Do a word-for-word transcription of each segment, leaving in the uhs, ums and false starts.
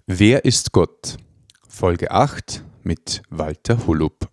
Wer ist Gott? Folge acht mit Walter Holub.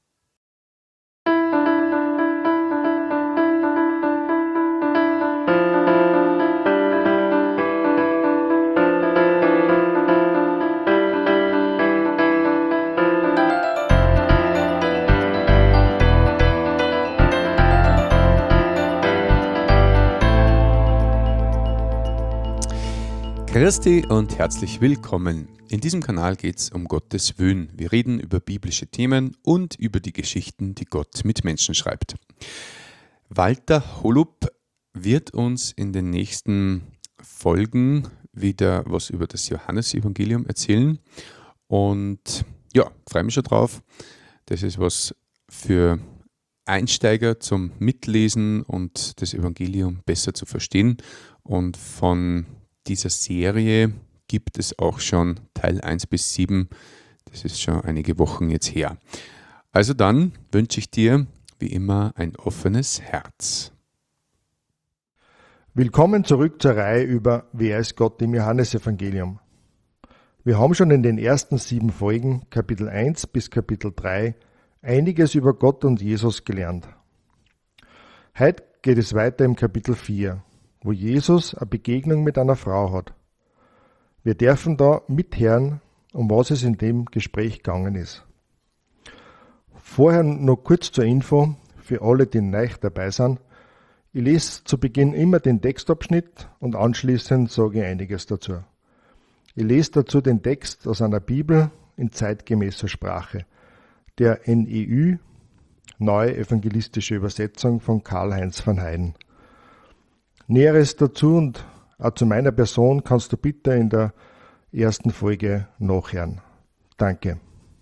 Christi und herzlich willkommen. In diesem Kanal geht es um Gottes Willen. Wir reden über biblische Themen und über die Geschichten, die Gott mit Menschen schreibt. Walter Holub wird uns in den nächsten Folgen wieder was über das Johannesevangelium erzählen. Und ja, freue mich schon drauf. Das ist was für Einsteiger zum Mitlesen und das Evangelium besser zu verstehen. Und von dieser Serie gibt es auch schon Teil eins bis sieben. Das ist schon einige Wochen jetzt her. Also dann wünsche ich dir wie immer ein offenes Herz. Willkommen zurück zur Reihe über Wer ist Gott im Johannesevangelium. Wir haben schon in den ersten sieben Folgen, Kapitel eins bis Kapitel drei, einiges über Gott und Jesus gelernt. Heute geht es weiter im Kapitel vier, wo Jesus eine Begegnung mit einer Frau hat. Wir dürfen da mithören, um was es in dem Gespräch gegangen ist. Vorher noch kurz zur Info für alle, die neu dabei sind. Ich lese zu Beginn immer den Textabschnitt und anschließend sage ich einiges dazu. Ich lese dazu den Text aus einer Bibel in zeitgemäßer Sprache, der N E Ü, Neue Evangelistische Übersetzung von Karl-Heinz van Heiden. Näheres dazu und auch zu meiner Person kannst du bitte in der ersten Folge nachhören. Danke.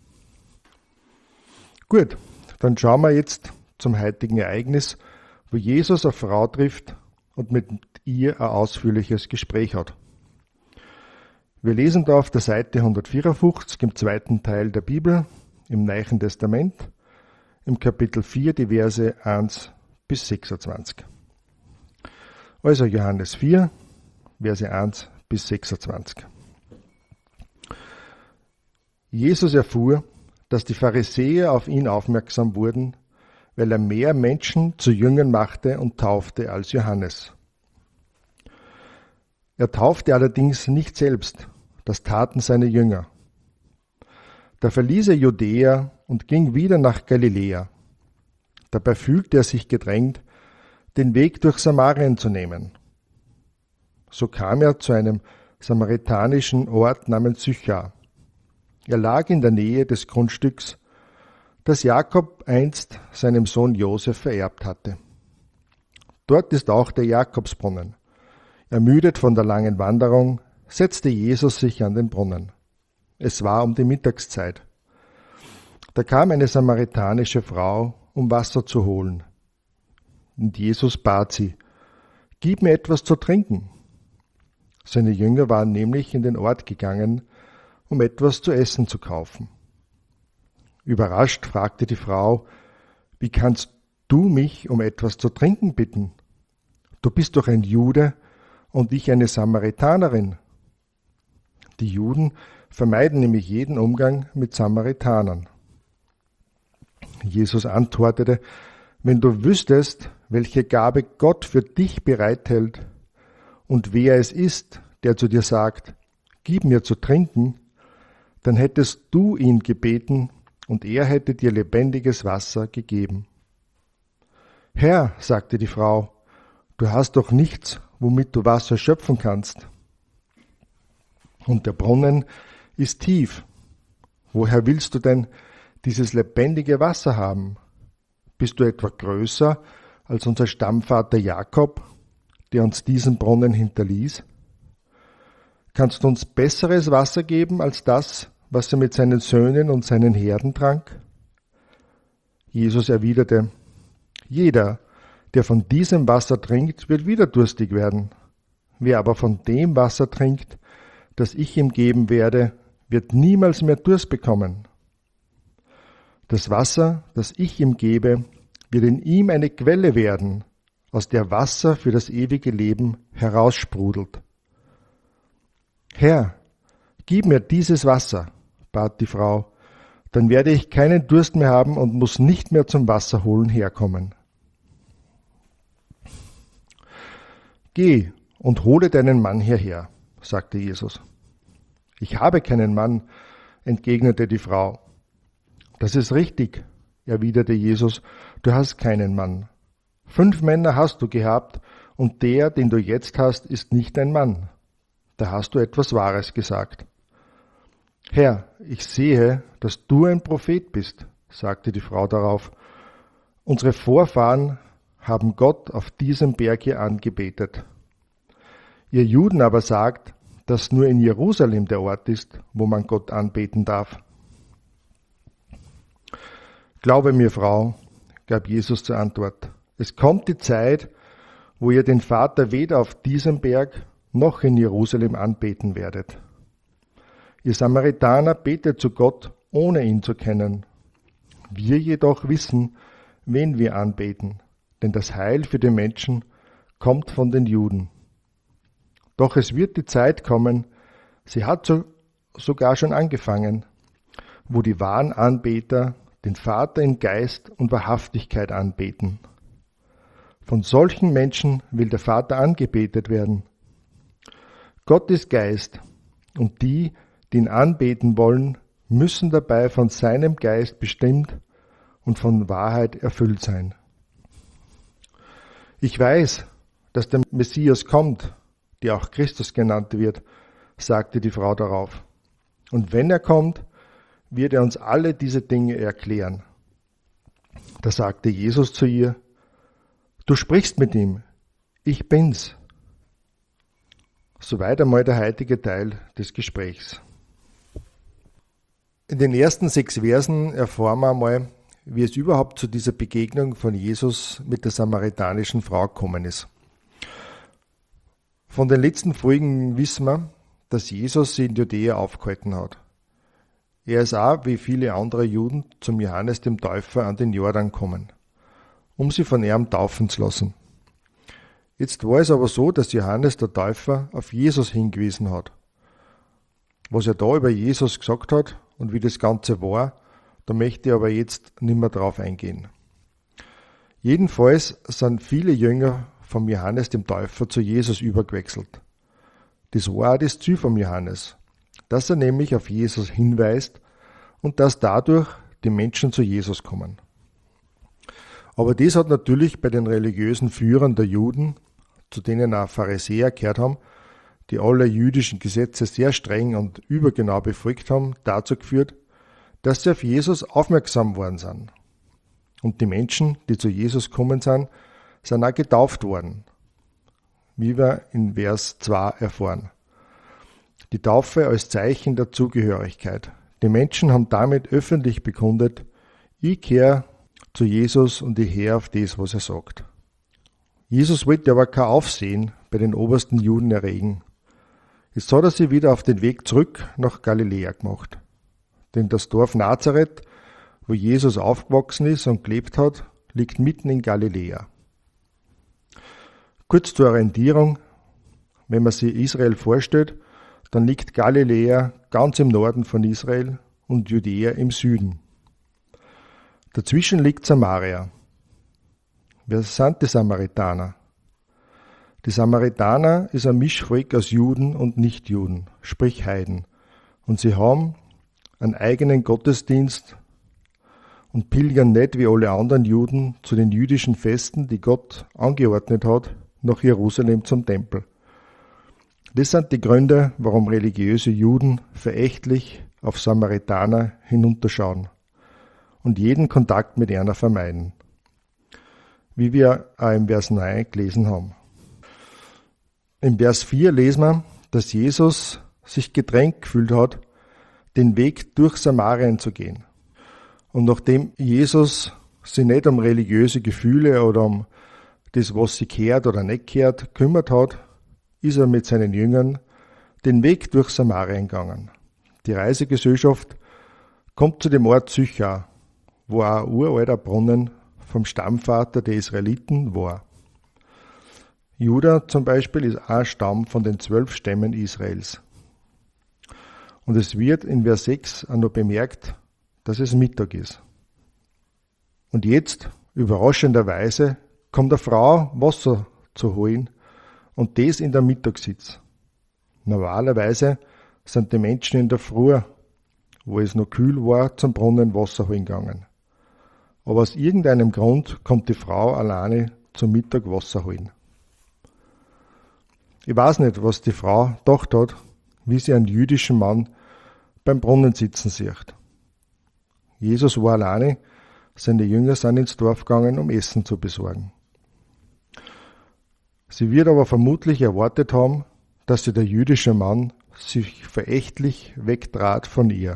Gut, dann schauen wir jetzt zum heutigen Ereignis, wo Jesus eine Frau trifft und mit ihr ein ausführliches Gespräch hat. Wir lesen da auf der Seite hundertvierundfünfzig im zweiten Teil der Bibel, im Neuen Testament, im Kapitel vier, die Verse eins bis sechsundzwanzig. Also Johannes vier, Verse eins bis sechsundzwanzig. Jesus erfuhr, dass die Pharisäer auf ihn aufmerksam wurden, weil er mehr Menschen zu Jüngern machte und taufte als Johannes. Er taufte allerdings nicht selbst, das taten seine Jünger. Da verließ er Judäa und ging wieder nach Galiläa. Dabei fühlte er sich gedrängt, den Weg durch Samarien zu nehmen. So kam er zu einem samaritanischen Ort namens Sychar. Er lag in der Nähe des Grundstücks, das Jakob einst seinem Sohn Josef vererbt hatte. Dort ist auch der Jakobsbrunnen. Ermüdet von der langen Wanderung, setzte Jesus sich an den Brunnen. Es war um die Mittagszeit. Da kam eine samaritanische Frau, um Wasser zu holen. Und Jesus bat sie, gib mir etwas zu trinken. Seine Jünger waren nämlich in den Ort gegangen, um etwas zu essen zu kaufen. Überrascht fragte die Frau, wie kannst du mich um etwas zu trinken bitten? Du bist doch ein Jude und ich eine Samaritanerin. Die Juden vermeiden nämlich jeden Umgang mit Samaritanern. Jesus antwortete, wenn du wüsstest, welche Gabe Gott für dich bereithält und wer es ist, der zu dir sagt, gib mir zu trinken, dann hättest du ihn gebeten und er hätte dir lebendiges Wasser gegeben. Herr, sagte die Frau, du hast doch nichts, womit du Wasser schöpfen kannst. Und der Brunnen ist tief. Woher willst du denn dieses lebendige Wasser haben? Bist du etwa größer als unser Stammvater Jakob, der uns diesen Brunnen hinterließ? Kannst du uns besseres Wasser geben als das, was er mit seinen Söhnen und seinen Herden trank? Jesus erwiderte, jeder, der von diesem Wasser trinkt, wird wieder durstig werden. Wer aber von dem Wasser trinkt, das ich ihm geben werde, wird niemals mehr Durst bekommen. Das Wasser, das ich ihm gebe, wird in ihm eine Quelle werden, aus der Wasser für das ewige Leben heraussprudelt. Herr, Gib mir dieses Wasser, bat die Frau, dann werde ich keinen Durst mehr haben und muss nicht mehr zum Wasserholen herkommen. Geh und hole deinen Mann hierher, sagte Jesus. Ich habe keinen Mann, entgegnete die Frau. Das ist richtig, erwiderte Jesus, du hast keinen Mann. Fünf Männer hast du gehabt, und der, den du jetzt hast, ist nicht dein Mann. Da hast du etwas Wahres gesagt. Herr, ich sehe, dass du ein Prophet bist, sagte die Frau darauf. Unsere Vorfahren haben Gott auf diesem Berg hier angebetet. Ihr Juden aber sagt, dass nur in Jerusalem der Ort ist, wo man Gott anbeten darf. Glaube mir, Frau, gab Jesus zur Antwort, es kommt die Zeit, wo ihr den Vater weder auf diesem Berg noch in Jerusalem anbeten werdet. Ihr Samaritaner betet zu Gott, ohne ihn zu kennen. Wir jedoch wissen, wen wir anbeten, denn das Heil für die Menschen kommt von den Juden. Doch es wird die Zeit kommen, sie hat so, sogar schon angefangen, wo die wahren Anbeter den Vater in Geist und Wahrhaftigkeit anbeten. Von solchen Menschen will der Vater angebetet werden. Gott ist Geist, und die, die ihn anbeten wollen, müssen dabei von seinem Geist bestimmt und von Wahrheit erfüllt sein. Ich weiß, dass der Messias kommt, der auch Christus genannt wird, sagte die Frau darauf. Und wenn er kommt, wird er uns alle diese Dinge erklären. Da sagte Jesus zu ihr, du sprichst mit ihm, ich bin's. Soweit einmal der heutige Teil des Gesprächs. In den ersten sechs Versen erfahren wir einmal, wie es überhaupt zu dieser Begegnung von Jesus mit der samaritanischen Frau gekommen ist. Von den letzten Folgen wissen wir, dass Jesus sie in Judäa aufgehalten hat. Er ist auch, wie viele andere Juden, zum Johannes dem Täufer an den Jordan gekommen, um sie von ihm taufen zu lassen. Jetzt war es aber so, dass Johannes der Täufer auf Jesus hingewiesen hat. Was er da über Jesus gesagt hat und wie das Ganze war, da möchte ich aber jetzt nicht mehr drauf eingehen. Jedenfalls sind viele Jünger vom Johannes dem Täufer zu Jesus übergewechselt. Das war auch das Ziel vom Johannes, dass er nämlich auf Jesus hinweist und dass dadurch die Menschen zu Jesus kommen. Aber das hat natürlich bei den religiösen Führern der Juden, zu denen auch Pharisäer gehört haben, die alle jüdischen Gesetze sehr streng und übergenau befolgt haben, dazu geführt, dass sie auf Jesus aufmerksam worden sind. Und die Menschen, die zu Jesus gekommen sind, sind auch getauft worden, wie wir in Vers zwei erfahren. Die Taufe als Zeichen der Zugehörigkeit. Die Menschen haben damit öffentlich bekundet, ich gehöre zu Jesus und ich höre auf das, was er sagt. Jesus wollte aber kein Aufsehen bei den obersten Juden erregen. Jetzt hat er sie wieder auf den Weg zurück nach Galiläa gemacht. Denn das Dorf Nazareth, wo Jesus aufgewachsen ist und gelebt hat, liegt mitten in Galiläa. Kurz zur Orientierung, wenn man sich Israel vorstellt, dann liegt Galiläa ganz im Norden von Israel und Judäa im Süden. Dazwischen liegt Samaria. Wer sind die Samaritaner? Die Samaritaner ist ein Mischvolk aus Juden und Nichtjuden, sprich Heiden. Und sie haben einen eigenen Gottesdienst und pilgern nicht wie alle anderen Juden zu den jüdischen Festen, die Gott angeordnet hat, nach Jerusalem zum Tempel. Das sind die Gründe, warum religiöse Juden verächtlich auf Samaritaner hinunterschauen und jeden Kontakt mit einer vermeiden. Wie wir auch im Vers neun gelesen haben. Im Vers vier lesen wir, dass Jesus sich gedrängt gefühlt hat, den Weg durch Samarien zu gehen. Und nachdem Jesus sich nicht um religiöse Gefühle oder um das, was sie kehrt oder nicht kehrt, kümmert hat, ist er mit seinen Jüngern den Weg durch Samarien gegangen. Die Reisegesellschaft kommt zu dem Ort Sychar, wo auch ein uralter Brunnen vom Stammvater der Israeliten war. Juda zum Beispiel ist ein Stamm von den zwölf Stämmen Israels. Und es wird in Vers sechs auch noch bemerkt, dass es Mittag ist. Und jetzt, überraschenderweise, kommt eine Frau Wasser zu holen und das in der Mittagssitz. Normalerweise sind die Menschen in der Früh, wo es noch kühl war, zum Brunnen Wasser holen gegangen. Aber aus irgendeinem Grund kommt die Frau alleine zum Mittag Wasser holen. Ich weiß nicht, was die Frau gedacht hat, wie sie einen jüdischen Mann beim Brunnen sitzen sieht. Jesus war alleine, seine Jünger sind ins Dorf gegangen, um Essen zu besorgen. Sie wird aber vermutlich erwartet haben, dass sich der jüdische Mann sich verächtlich wegtrat von ihr.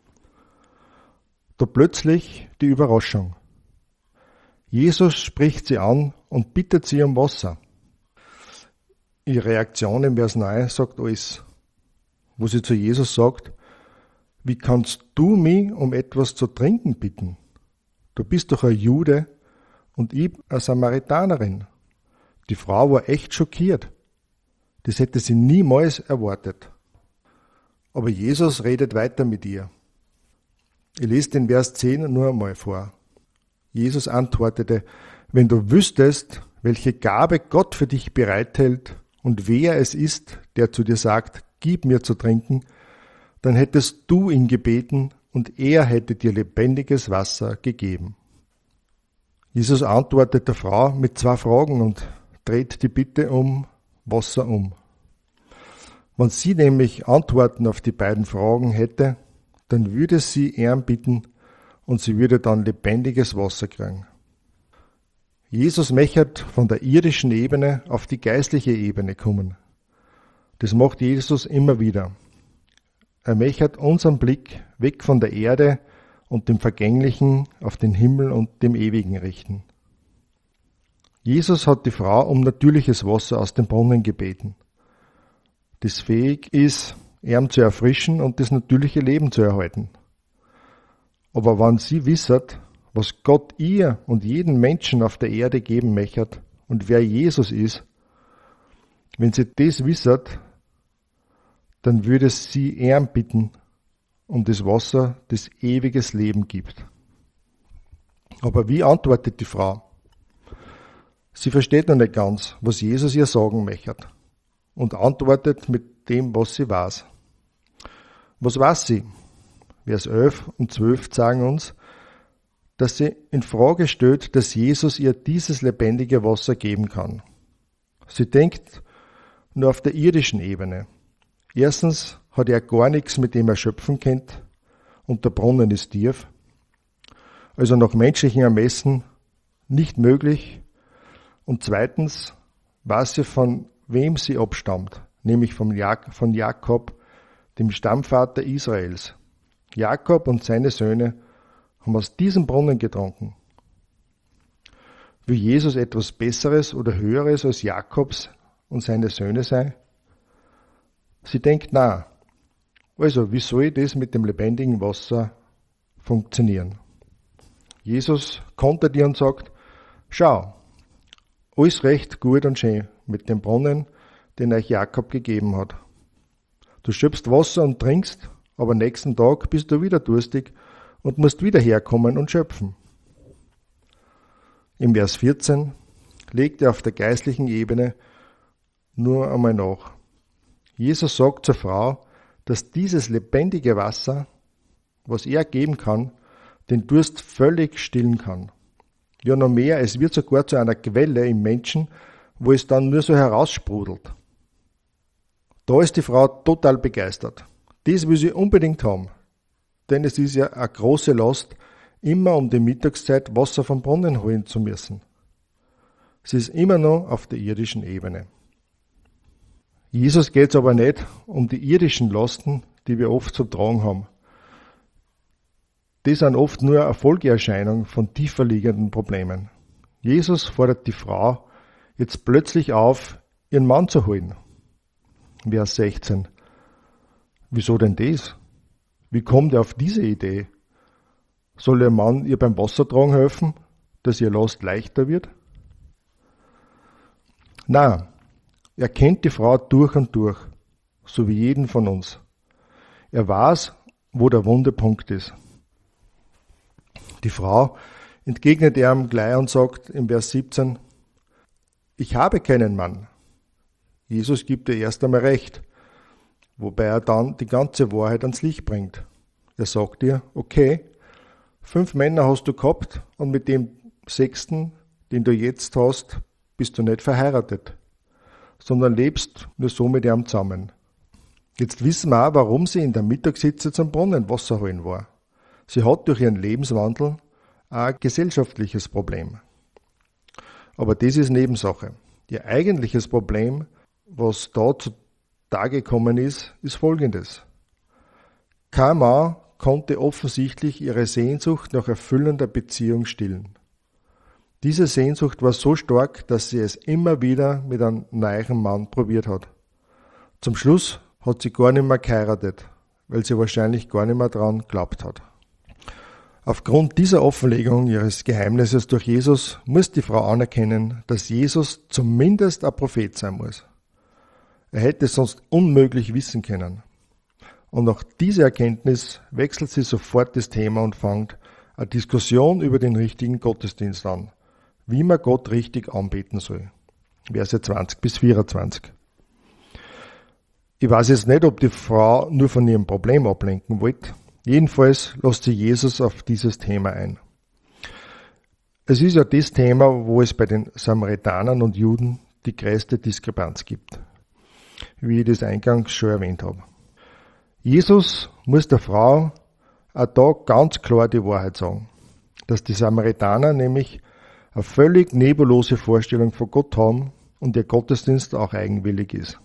Da plötzlich die Überraschung. Jesus spricht sie an und bittet sie um Wasser. Ihre Reaktion im Vers neun sagt alles, wo sie zu Jesus sagt, wie kannst du mich um etwas zu trinken bitten? Du bist doch ein Jude und ich eine Samaritanerin. Die Frau war echt schockiert. Das hätte sie niemals erwartet. Aber Jesus redet weiter mit ihr. Ich lese den Vers zehn nur einmal vor. Jesus antwortete, wenn du wüsstest, welche Gabe Gott für dich bereithält und wer es ist, der zu dir sagt, gib mir zu trinken, dann hättest du ihn gebeten und er hätte dir lebendiges Wasser gegeben. Jesus antwortet der Frau mit zwei Fragen und dreht die Bitte um Wasser um. Wenn sie nämlich Antworten auf die beiden Fragen hätte, dann würde sie ihn bitten und sie würde dann lebendiges Wasser kriegen. Jesus möchte von der irdischen Ebene auf die geistliche Ebene kommen. Das macht Jesus immer wieder. Er möchte unseren Blick weg von der Erde und dem Vergänglichen auf den Himmel und dem Ewigen richten. Jesus hat die Frau um natürliches Wasser aus dem Brunnen gebeten, das fähig ist, ihn zu erfrischen und das natürliche Leben zu erhalten. Aber wenn sie wisset, was Gott ihr und jedem Menschen auf der Erde geben möchte und wer Jesus ist, wenn sie das wisset, dann würde sie ihn bitten um das Wasser, das ewiges Leben gibt. Aber wie antwortet die Frau? Sie versteht noch nicht ganz, was Jesus ihr sagen möchte und antwortet mit dem, was sie weiß. Was weiß sie? Vers elf und zwölf sagen uns, dass sie in Frage stellt, dass Jesus ihr dieses lebendige Wasser geben kann. Sie denkt nur auf der irdischen Ebene. Erstens hat er gar nichts, mit dem er schöpfen kennt, und der Brunnen ist tief. Also nach menschlichen Ermessen nicht möglich. Und zweitens weiß sie, von wem sie abstammt, nämlich von Jakob, dem Stammvater Israels. Jakob und seine Söhne haben aus diesem Brunnen getrunken. Will Jesus etwas Besseres oder Höheres als Jakobs und seine Söhne sein? Sie denkt, na, also wie soll das mit dem lebendigen Wasser funktionieren? Jesus kontert ihr und sagt, schau, alles recht gut und schön mit dem Brunnen, den euch Jakob gegeben hat. Du schöpfst Wasser und trinkst, aber nächsten Tag bist du wieder durstig und musst wieder herkommen und schöpfen. Im Vers vierzehn legt er auf der geistlichen Ebene nur einmal nach. Jesus sagt zur Frau, dass dieses lebendige Wasser, was er geben kann, den Durst völlig stillen kann. Ja, noch mehr, es wird sogar zu einer Quelle im Menschen, wo es dann nur so heraussprudelt. Da ist die Frau total begeistert. Das will sie unbedingt haben, denn es ist ja eine große Last, immer um die Mittagszeit Wasser vom Brunnen holen zu müssen. Sie ist immer noch auf der irdischen Ebene. Jesus geht es aber nicht um die irdischen Lasten, die wir oft zu tragen haben. Die sind oft nur eine Folgeerscheinung von tiefer liegenden Problemen. Jesus fordert die Frau jetzt plötzlich auf, ihren Mann zu holen. Vers sechzehn. Wieso denn das? Wie kommt er auf diese Idee? Soll ihr Mann ihr beim Wassertragen helfen, dass ihr Last leichter wird? Na, er kennt die Frau durch und durch, so wie jeden von uns. Er weiß, wo der wunde Punkt ist. Die Frau entgegnet ihm gleich und sagt im Vers siebzehn, ich habe keinen Mann. Jesus gibt ihr erst einmal recht, wobei er dann die ganze Wahrheit ans Licht bringt. Er sagt ihr, okay, fünf Männer hast du gehabt und mit dem sechsten, den du jetzt hast, bist du nicht verheiratet, sondern lebst nur so mit ihm zusammen. Jetzt wissen wir auch, warum sie in der Mittagshitze zum Brunnen Wasser holen war. Sie hat durch ihren Lebenswandel ein gesellschaftliches Problem. Aber das ist Nebensache. Ihr eigentliches Problem, was da zutage gekommen ist, ist folgendes. Kein Mann konnte offensichtlich ihre Sehnsucht nach erfüllender Beziehung stillen. Diese Sehnsucht war so stark, dass sie es immer wieder mit einem neuen Mann probiert hat. Zum Schluss hat sie gar nicht mehr geheiratet, weil sie wahrscheinlich gar nicht mehr daran geglaubt hat. Aufgrund dieser Offenlegung ihres Geheimnisses durch Jesus muss die Frau anerkennen, dass Jesus zumindest ein Prophet sein muss. Er hätte es sonst unmöglich wissen können. Und nach dieser Erkenntnis wechselt sie sofort das Thema und fängt eine Diskussion über den richtigen Gottesdienst an, wie man Gott richtig anbeten soll. Verse zwanzig bis vierundzwanzig. Ich weiß jetzt nicht, ob die Frau nur von ihrem Problem ablenken wollte. Jedenfalls lässt sie Jesus auf dieses Thema ein. Es ist ja das Thema, wo es bei den Samaritanern und Juden die größte Diskrepanz gibt, wie ich das eingangs schon erwähnt habe. Jesus muss der Frau auch da ganz klar die Wahrheit sagen, dass die Samaritaner nämlich eine völlig nebulose Vorstellung von Gott haben und ihr Gottesdienst auch eigenwillig ist.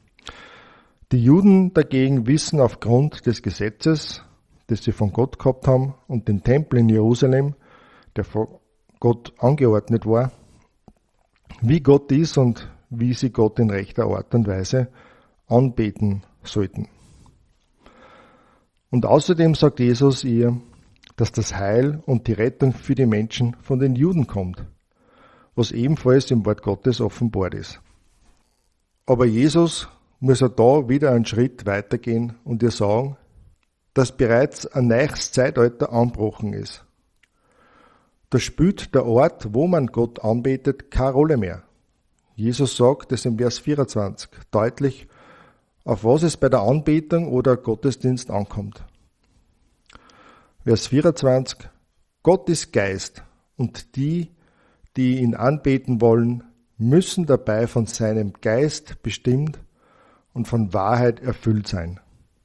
Die Juden dagegen wissen aufgrund des Gesetzes, das sie von Gott gehabt haben und den Tempel in Jerusalem, der von Gott angeordnet war, wie Gott ist und wie sie Gott in rechter Art und Weise anbeten sollten. Und außerdem sagt Jesus ihr, dass das Heil und die Rettung für die Menschen von den Juden kommt, was ebenfalls im Wort Gottes offenbart ist. Aber Jesus muss er da wieder einen Schritt weitergehen und ihr sagen, dass bereits ein neues Zeitalter angebrochen ist. Da spielt der Ort, wo man Gott anbetet, keine Rolle mehr. Jesus sagt es im Vers vierundzwanzig deutlich, auf was es bei der Anbetung oder Gottesdienst ankommt. Vers vierundzwanzig, Gott ist Geist und die, die ihn anbeten wollen, müssen dabei von seinem Geist bestimmt und von Wahrheit erfüllt sein.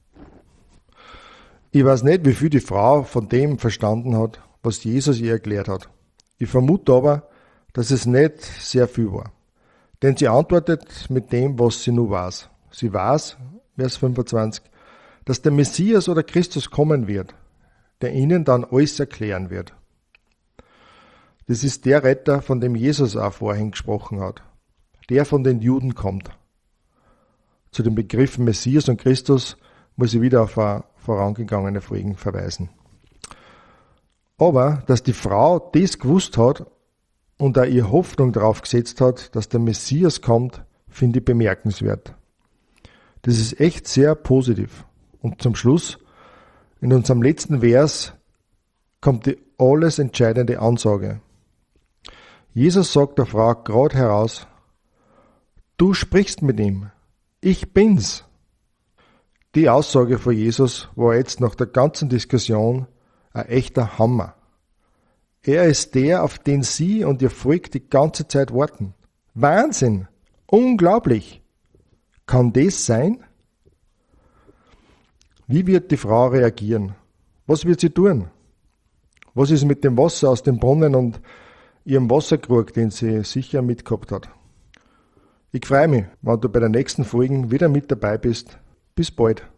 Ich weiß nicht, wie viel die Frau von dem verstanden hat, was Jesus ihr erklärt hat. Ich vermute aber, dass es nicht sehr viel war. Denn sie antwortet mit dem, was sie nur weiß. Sie weiß, Vers fünfundzwanzig, dass der Messias oder Christus kommen wird, der ihnen dann alles erklären wird. Das ist der Retter, von dem Jesus auch vorhin gesprochen hat, der von den Juden kommt. Zu den Begriffen Messias und Christus muss ich wieder auf eine vorangegangene Folgen verweisen. Aber, dass die Frau das gewusst hat und auch ihre Hoffnung darauf gesetzt hat, dass der Messias kommt, finde ich bemerkenswert. Das ist echt sehr positiv. Und zum Schluss, in unserem letzten Vers, kommt die alles entscheidende Ansage. Jesus sagt der Frau gerade heraus, du sprichst mit ihm, ich bin's. Die Aussage von Jesus war jetzt nach der ganzen Diskussion ein echter Hammer. Er ist der, auf den Sie und Ihr Volk die ganze Zeit warten. Wahnsinn! Unglaublich! Kann das sein? Wie wird die Frau reagieren? Was wird sie tun? Was ist mit dem Wasser aus dem Brunnen und ihrem Wasserkrug, den sie sicher mitgehabt hat? Ich freue mich, wenn du bei der nächsten Folge wieder mit dabei bist. Bis bald.